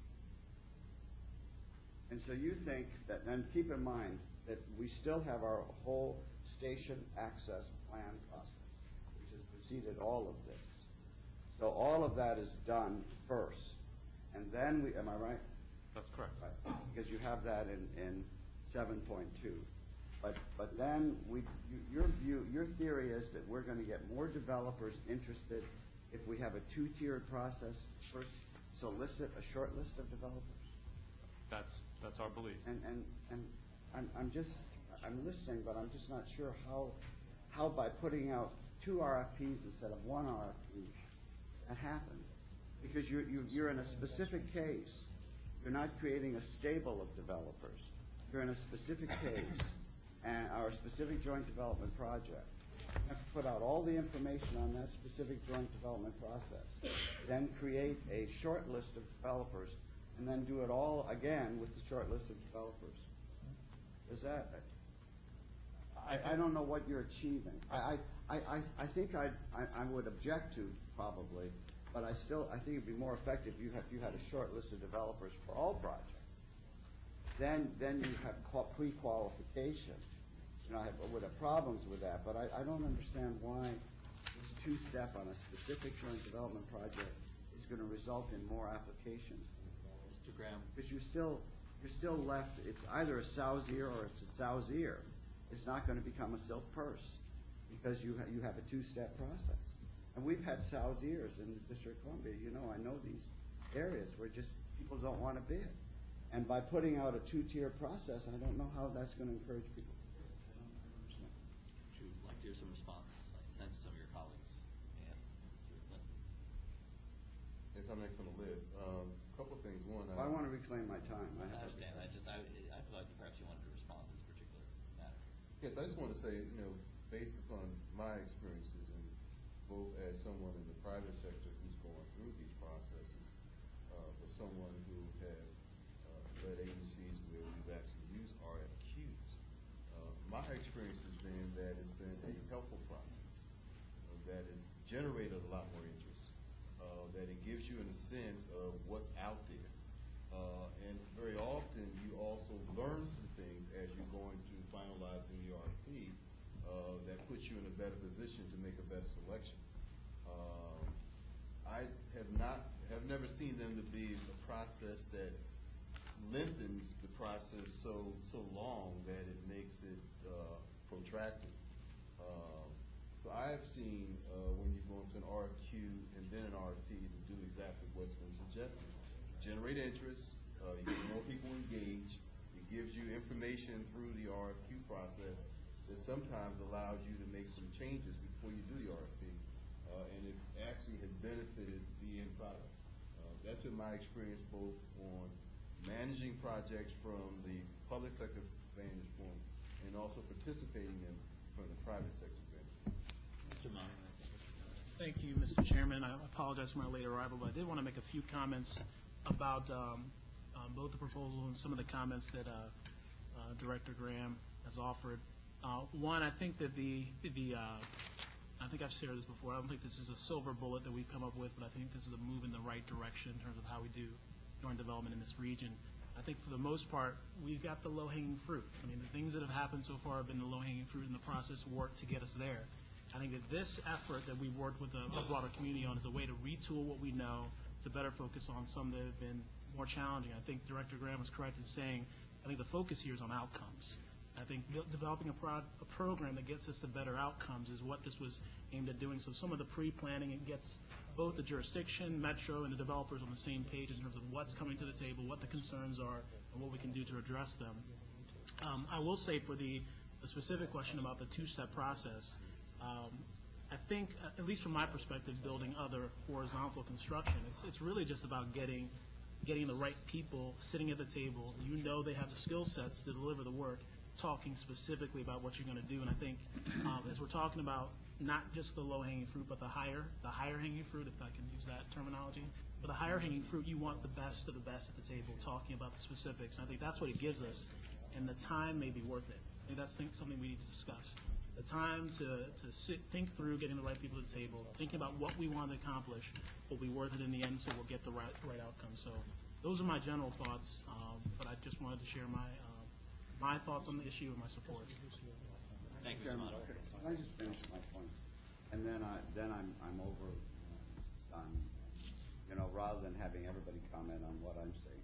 And so you think that, and keep in mind that we still have our whole station access plan process, which has preceded all of this. So all of that is done first, and then we, am I right? That's correct. Right, because you have that in, in seven point two. But, but then we, you, your view, your theory is that we're going to get more developers interested if we have a two-tiered process, first solicit a short list of developers? That's, that's our belief. And, and, and I'm, I'm just, I'm listening, but I'm just not sure how, how by putting out two R F Ps instead of one R F P, that happened. Because you're, you- you're in a specific case. You're not creating a stable of developers. You're in a specific case, and, or a specific joint development project. You have to put out all the information on that specific joint development process. Then create a short list of developers, and then do it all again with the short list of developers. Is that, I, I don't know what you're achieving. I, I, I, I think I'd, I, I would object to, probably, but I still, I think it'd be more effective if you had, you had a short list of developers for all projects. Then, then you have qua- pre-qualification. You know, I have, would have problems with that, but I, I don't understand why this two-step on a specific joint development project is going to result in more applications. Mister Graham? Because you're still, you're still left, it's either a sow's ear or it's a sow's ear. It's not going to become a silk purse because you, ha- you have a two-step process. And we've had sow's ears in the District of Columbia. You know, I know these areas where just people don't want to bid. And by putting out a two-tier process, I don't know how that's going to encourage people to bid. I don't, I don't understand. Would you like to hear some response? I sense some of your colleagues may have to admit. Yes, I'm next on the list. Um, couple things. One, Well, I want to reclaim my time. I have- understand. I just, I, I thought perhaps you wanted to respond to this particular matter. yes, I just want to say, you know, based upon my experiences, and both as someone in the private sector who's going through these processes, uh, but someone who has uh, led agencies where we've actually used R F Qs, uh, my experience has been that it's been a helpful process, uh, that has generated a lot more interest, uh, that it gives you in a sense of what's out there. Uh, and very often you also learn some things as you're going through finalizing the R F P uh, that puts you in a better position to make a better selection. Um, I have not, have never seen them to be a process that lengthens the process so so long that it makes it uh, protracted. Um, so I have seen uh, when you go into an R F Q and then an R F P to do exactly what's been suggested. Generate interest, uh, you get more people engaged, it gives you information through the R F Q process that sometimes allows you to make some changes before you do the R F P, uh, and it actually has benefited the end product. Uh, that's been my experience both on managing projects from the public sector vantage point and also participating in from the private sector vantage point. Mister Monahan? Thank you, Mister Chairman. I apologize for my late arrival, but I did want to make a few comments about um, um, both the proposal and some of the comments that uh, uh, Director Graham has offered. Uh, one, I think that the, the uh, I think I've shared this before, I don't think this is a silver bullet that we've come up with, but I think this is a move in the right direction in terms of how we do joint development in this region. I think for the most part, we've got the low-hanging fruit. I mean, the things that have happened so far have been the low-hanging fruit, and the process worked to get us there. I think that this effort that we've worked with a, a broader community on is a way to retool what we know to better focus on some that have been more challenging. I think Director Graham was correct in saying, I think the focus here is on outcomes. I think de- developing a, prod, a program that gets us to better outcomes is what this was aimed at doing. So some of the pre-planning, it gets both the jurisdiction, Metro, and the developers on the same page in terms of what's coming to the table, what the concerns are, and what we can do to address them. Um, I will say for the, the specific question about the two-step process, um, I think, uh, at least from my perspective, building other horizontal construction, it's, it's really just about getting getting the right people sitting at the table. You know they have the skill sets to deliver the work, talking specifically about what you're going to do. And I think um, as we're talking about not just the low-hanging fruit, but the higher, the higher-hanging fruit, if I can use that terminology, but the higher-hanging fruit, you want the best of the best at the table, talking about the specifics. And I think that's what it gives us, and the time may be worth it. I think that's think, something we need to discuss. The time to, to sit, think through getting the right people to the table, thinking about what we want to accomplish will be worth it in the end, so we'll get the right, right outcome. So those are my general thoughts, um, but I just wanted to share my uh, my thoughts on the issue and my support. Thank you, Mister Chairman, Monahan. okay, can I just finish my point? And then I, then I'm, I'm over, uh, done, you know, rather than having everybody comment on what I'm saying.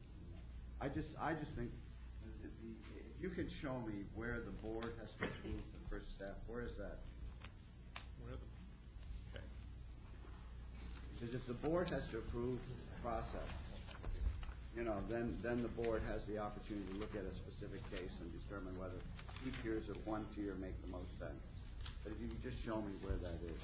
I just, I just think, that the, if you could show me where the board has to approve the first step, where is that? Where the, okay. Because if the board has to approve the process, you know, then, then the board has the opportunity to look at a specific case and determine whether two tiers or one tier make the most sense. But if you could just show me where that is.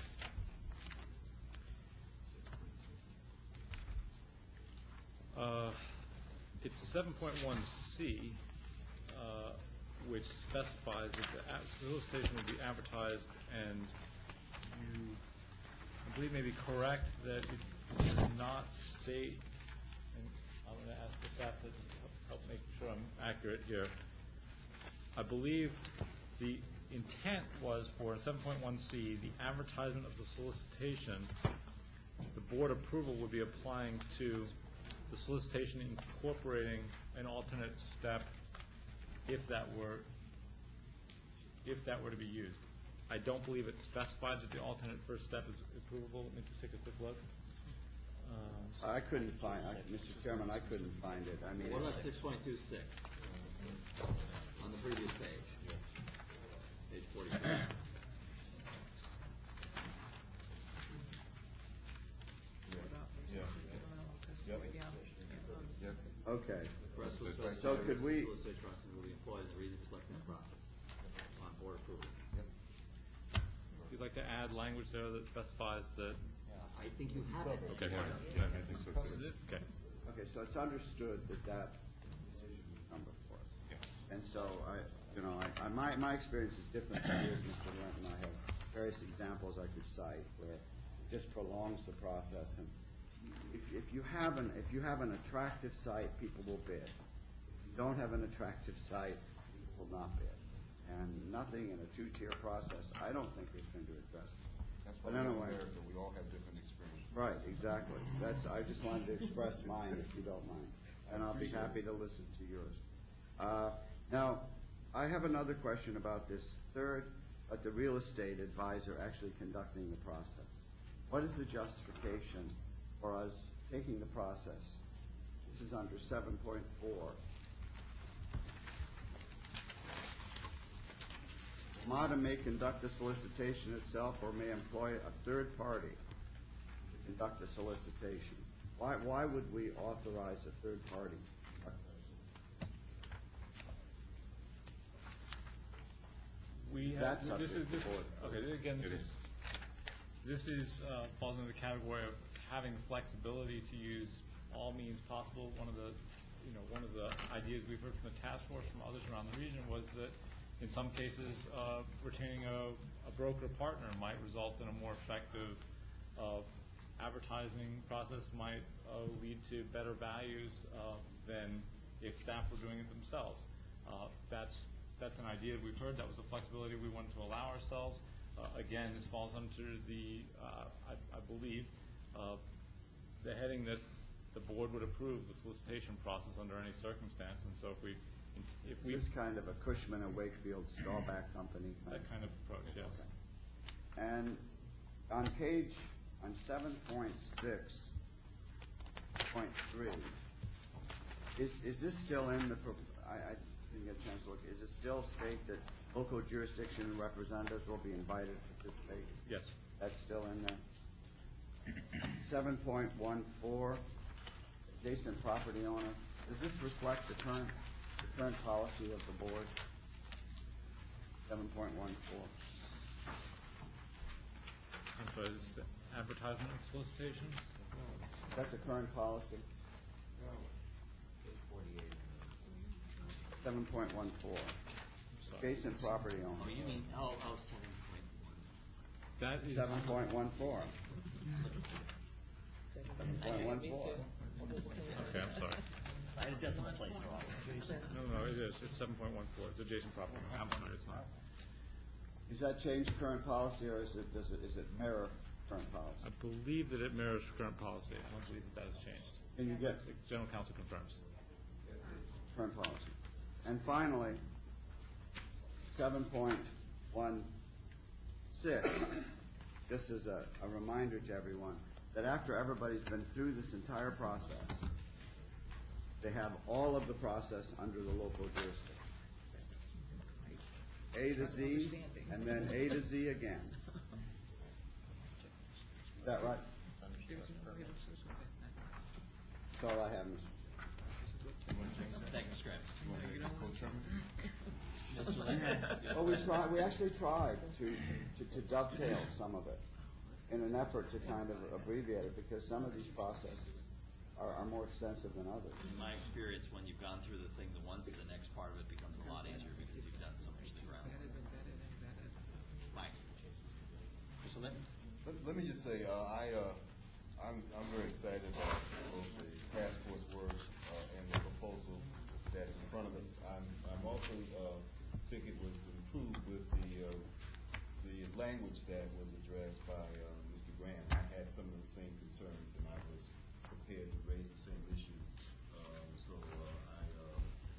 Uh, It's seven point one C, uh, which specifies that the a- solicitation will be advertised, and you, I believe, may be correct that it does not state, and I'm going to ask the staff to help- help make sure I'm accurate here. I believe the intent was for seven point one C, the advertisement of the solicitation, the board approval would be applying to the solicitation incorporating an alternate step if that were if that were to be used. I don't believe it specifies that the alternate first step is approvable. Let me just take a quick look. Um, I couldn't find, I- Mister Chairman, I couldn't find it. I mean, What about six point two six on the previous page? Page forty-four. Yeah. Yep. Yep. okay. Press will So specify could which we- solicitation process will be employed in the reason for selecting the process on board approval. if you'd like to add language there that specifies that. I think you have it. Okay. Yeah, I think so too. Okay. Okay, so it's understood that that decision will come before us. Yeah. And so I, you know, I, I, my, my experience is different from yours, Mister Linton. I have various examples I could cite where it just prolongs the process. And if, if you have an, if you have an attractive site, people will bid. If you don't have an attractive site, people will not bid. And nothing in a two-tier process, I don't think is going to address it. That's But why we anyway. America, we all have different experiences. Right, exactly. That's, I just wanted to express mine, if you don't mind, and I'll be happy to listen to yours. Uh, Now, I have another question about this third, but the real estate advisor actually conducting the process. What is the justification for us taking the process? This is under seven point four. MATA may conduct the solicitation itself or may employ a third party to conduct the solicitation. Why, why would we authorize a third party? We Is that have, this is, subject to this, board? okay, again, this It is, this is, uh, falls into the category of having the flexibility to use all means possible. One of the, you know, one of the ideas we've heard from the task force, from others around the region, was that in some cases, uh, retaining a, a broker partner might result in a more effective, uh, advertising process, might, uh, lead to better values, uh, than if staff were doing it themselves. Uh, that's, that's an idea we've heard. That was a flexibility we wanted to allow ourselves. Uh, again, this falls under the, uh, I, I believe, uh, the heading that the board would approve the solicitation process under any circumstance. And so if we, if we, This is kind of a Cushman and Wakefield stallback company. that kind of approach, yes. And on page, on seven point six point three, is, is this still in the, pro- I, I didn't get a chance to look, is it still state that local jurisdiction representatives will be invited to participate? Yes. That's still in there? seven point one four, adjacent property owner, does this reflect the current, the current policy of the board? seven point one four. And so is the advertisement and solicitation? Is that the current policy? seven point one four, Sorry. adjacent property Oh, owner, you mean, oh, oh, seven point one. That is, seven point one four. Second. Point one Me four. too. okay, I'm sorry. I had a decimal place wrong. No, no, it is. It's seven point one four. It's adjacent property. I'm sorry, it's not. Does that change current policy, or is it, does it, is it mirror current I policy? believe that it mirrors current policy. I don't believe that that has changed. Can you get General counsel confirms. current policy? And finally, seven point one six, this is a, a reminder to everyone that after everybody's been through this entire process, they have all of the process under the local jurisdiction. A to Z, and then A to Z again. Is that right? There's no real social business. That's all I have, Mister Chairman. Mister Lynn? Well, we tried, we actually tried to, to to dovetail some of it in an effort to kind of abbreviate it, because some of these processes are, are more extensive than others. In my experience, when you've gone through the thing, the ones, the next part of it becomes a lot easier because you've done so much of the groundwork. Mike? Mister Lynn? Let, let me just say, uh, I, uh, I'm, I'm very excited about both the task force work uh, and the proposal that's in front of us. I'm, I'm also uh, think it was improved with the uh, the language that was addressed by uh, Mister Graham. I had some of the same concerns, and I was prepared to raise the same issue. Um, so uh, I uh,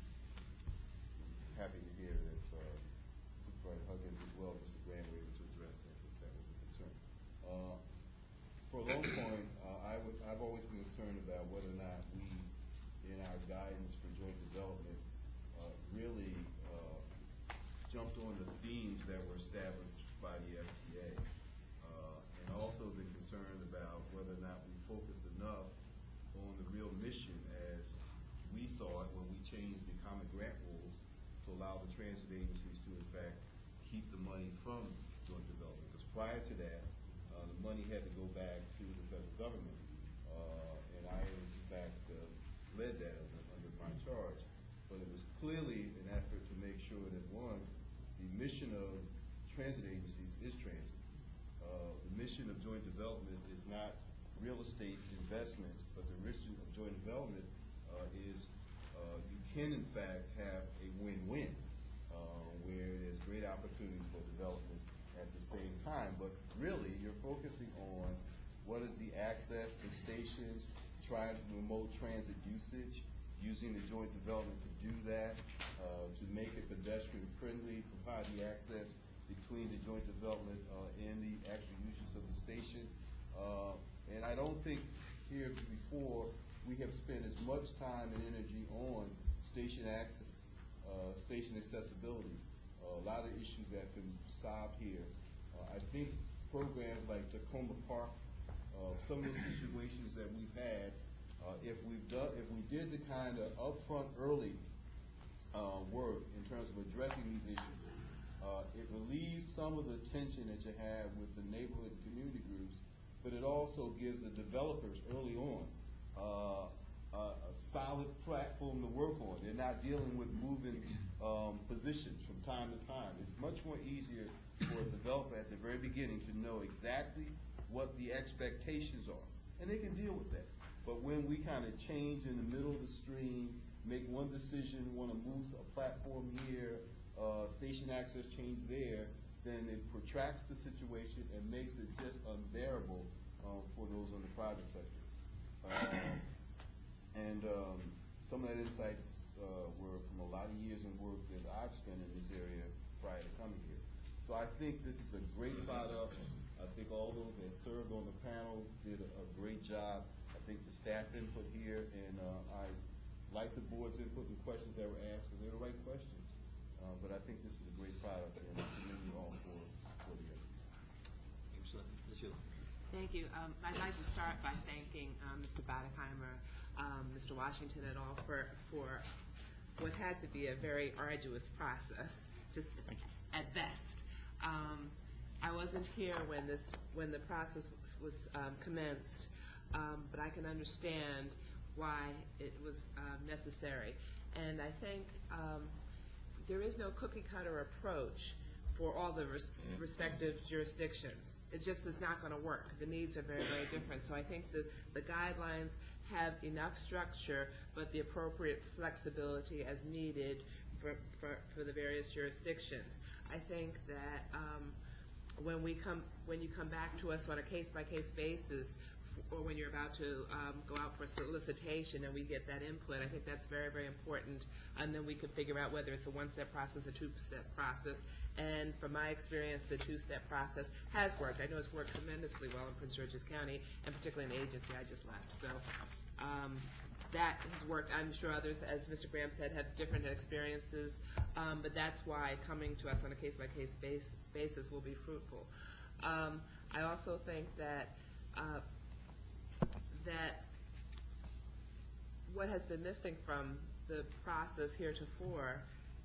happy to hear that uh, Supervisor Huggins as well, Mister Graham, were able to address that, because that was a concern. Uh, for a long point, uh, I would, I've always been concerned about whether or not we, in our guidance for joint development, uh, really uh, jumped on the themes that were established by the F T A, uh, and also been concerned about whether or not we focused enough on the real mission as we saw it when we changed the common grant rules to allow the transit agencies to, in fact, keep the money from joint development. Because prior to that, uh, the money had to go back to the federal government, uh, and I, in fact, uh, led that under, under my charge. But it was clearly an effort to make sure that, one, the mission of transit agencies is transit. Uh, the mission of joint development is not real estate investment, but the mission of joint development uh, is uh, you can, in fact, have a win-win uh, where there's great opportunities for development at the same time. But really, you're focusing on what is the access to stations, trying to promote transit usage, using the joint development to do that, uh, to make it pedestrian friendly, provide the access between the joint development uh, and the actual uses of the station. Uh, and I don't think here before we have spent as much time and energy on station access, uh, station accessibility, uh, a lot of issues that have been solved here. Uh, I think programs like Tacoma Park, uh, some of the situations that we've had, Uh, if we've done, if we did the kind of upfront early uh, work in terms of addressing these issues, uh, it relieves some of the tension that you have with the neighborhood and community groups, but it also gives the developers early on uh, a, a solid platform to work on. They're not dealing with moving um, positions from time to time. It's much more easier for a developer at the very beginning to know exactly what the expectations are, and they can deal with that. But when we kind of change in the middle of the stream, make one decision, want to move a platform here, uh, station access change there, then it protracts the situation and makes it just unbearable uh, for those in the private sector. Uh, and um, some of that insights uh, were from a lot of years of work that I've spent in this area prior to coming here. So I think this is a great product. I think all those that served on the panel did a, a great job. I think the staff input here, and uh, I like the board's input and questions that were asked, because they're the right questions. Uh, but I think this is a great product, and I commend you all for, for the effort. Miz Hewlett. Thank you. Um, I'd like to start by thanking um, Mister Badeheimer, um, Mister Washington, et al. for for what had to be a very arduous process, just at best. Um, I wasn't here when this when the process was, was um, commenced, um, but I can understand why it was um, necessary. And I think um, there is no cookie-cutter approach for all the res respective jurisdictions. It just is not going to work. The needs are very, very different. So I think the, the guidelines have enough structure, but the appropriate flexibility as needed for, for, for the various jurisdictions. I think that um, when we come, when you come back to us on a case-by-case basis, or when you're about to um, go out for solicitation and we get that input, I think that's very, very important. And then we could figure out whether it's a one-step process, a two-step process. And from my experience, the two-step process has worked. I know it's worked tremendously well in Prince George's County, and particularly in the agency I just left. So um, that has worked. I'm sure others, as Mister Graham said, have different experiences. Um, but that's why coming to us on a case-by-case base, basis will be fruitful. Um, I also think that uh, that what has been missing from the process heretofore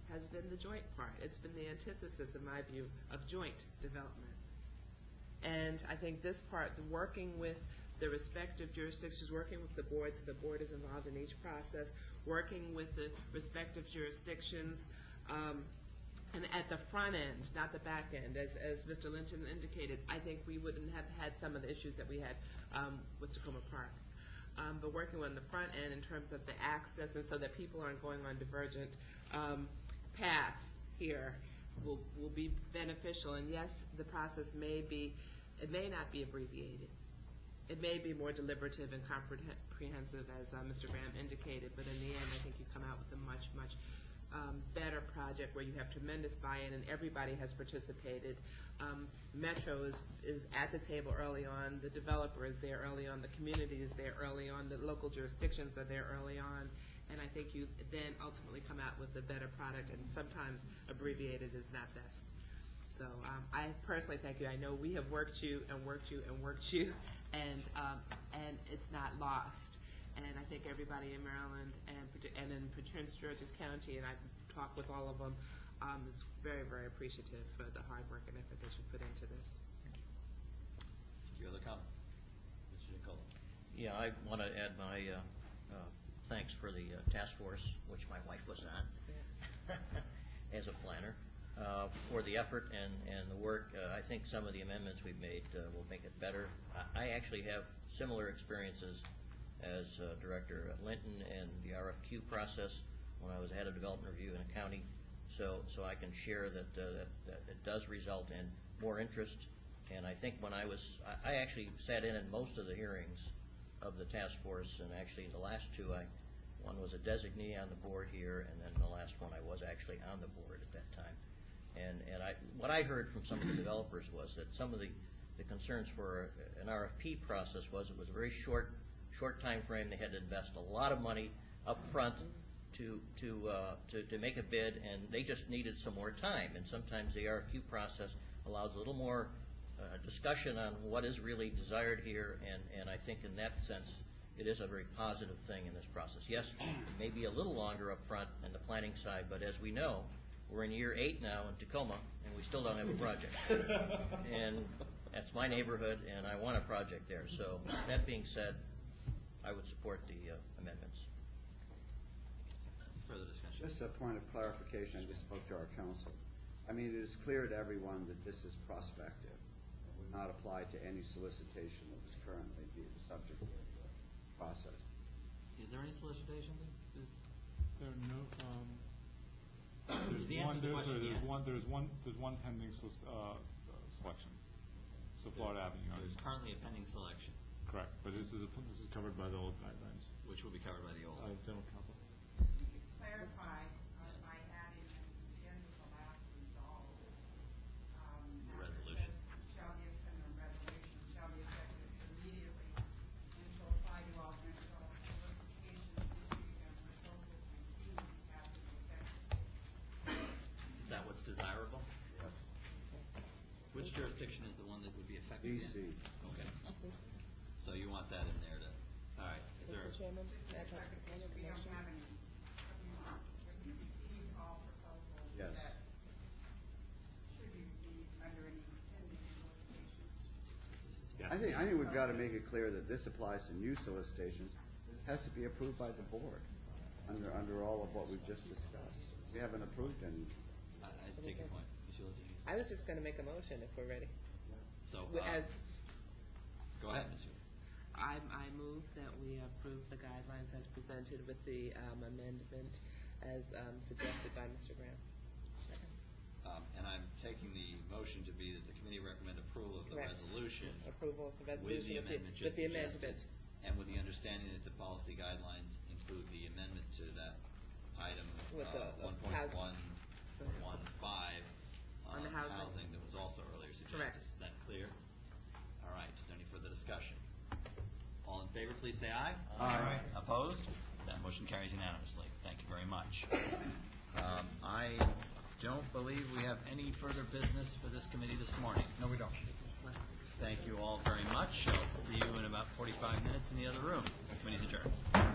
has been the joint part. It's been the antithesis, in my view, of joint development. And I think this part, the working with the respective jurisdictions, working with the board, so the board is involved in each process, working with the respective jurisdictions, um, and at the front end, not the back end, as, as Mister Linton indicated, I think we wouldn't have had some of the issues that we had um, with Tacoma Park. Um, but working on the front end in terms of the access, and so that people aren't going on divergent um, paths here, will will be beneficial. And yes, the process may be, it may not be abbreviated. It may be more deliberative and comprehensive, as uh, Mister Graham indicated, but in the end, I think you come out with a much, much um, better project where you have tremendous buy-in and everybody has participated. Um, Metro is, is at the table early on, the developer is there early on, the community is there early on, the local jurisdictions are there early on, and I think you then ultimately come out with a better product, and sometimes abbreviated is not best. So um, I personally thank you. I know we have worked you and worked you and worked you, and um, and it's not lost. And I think everybody in Maryland and and in Prince George's County, and I've talked with all of them, um, is very, very appreciative for the hard work and effort that you put into this. Thank you. Thank you. Other comments? Mister Nicola. Yeah, I want to add my uh, uh, thanks for the uh, task force, which my wife was on, as a planner. Uh, for the effort and, and the work. Uh, I think some of the amendments we've made uh, will make it better. I, I actually have similar experiences as uh, Director Linton and the R F Q process when I was head of development review in a county. So, so I can share that, uh, that, that it does result in more interest. And I think when I was, I, I actually sat in in most of the hearings of the task force, and actually the last two, I, one was a designee on the board here, and then the last one I was actually on the board at that time. And, and I, what I heard from some of the developers was that some of the, the concerns for an R F P process was it was a very short, short time frame. They had to invest a lot of money up front to, to, uh, to, to make a bid, and they just needed some more time. And sometimes the R F Q process allows a little more uh, discussion on what is really desired here, and, and I think in that sense it is a very positive thing in this process. Yes, it may be a little longer up front in the planning side, but as we know, we're in year eight now in Tacoma, and we still don't have a project. And that's my neighborhood, and I want a project there. So that being said, I would support the uh, amendments. Further discussion? Just a point of clarification, I just spoke to our council. I mean, it is clear to everyone that this is prospective. It would not apply to any solicitation that was currently be the subject of the process. Is there any solicitation? Is There are no, um, Is the there's answer to one, the there's, question there's yes? one, there's one, there's one pending solic- uh, uh, selection. So Florida Avenue, uh, There's currently a pending selection, correct, but this is, a, this is covered by the old guidelines. which will be covered by the old. Uh, General Counsel. Clarify uh, by adding at the end of the last resolve, um, The after it resolution. says, shall be effective, resolution shall be effective immediately and shall apply to all general solicitations issued and proposals received after the effective date. Is that what's desirable? Yes. Which jurisdiction is the one that would be effective? D in? C. Okay. So you want that in there to, all right. Is there, Mister Chairman, Just may I a talk to the planning clarification, we don't commission? have any, have you, have you received all proposals Yes. that should be received under any pending solicitations? Yes. I think, I think we've got to make it clear that this applies to new solicitations. It has to be approved by the board under, under all of what we've just discussed. We haven't approved any. I, I take your point. Michelle, did you? I was just going to make a motion if we're ready. So, We- uh, As go ahead, Michelle. I, I move that we approve the guidelines as presented with the um, amendment as um, suggested by Mister Graham. Second. Um, and I'm taking the motion to be that the committee recommend approval of the Correct. resolution Approval of the with the resolution amendment with just the suggested, amendment. and with the understanding that the policy guidelines include the amendment to that item With uh, the- one the point housing. one one five On the housing. that was also earlier suggested. Correct. Is that clear? All right. Is there any further discussion? All in favor, please say aye. Aye. Opposed? That motion carries unanimously. Thank you very much. Um, I don't believe we have any further business for this committee this morning. No, we don't. Thank you all very much. I'll see you in about forty-five minutes in the other room. Committee's adjourned.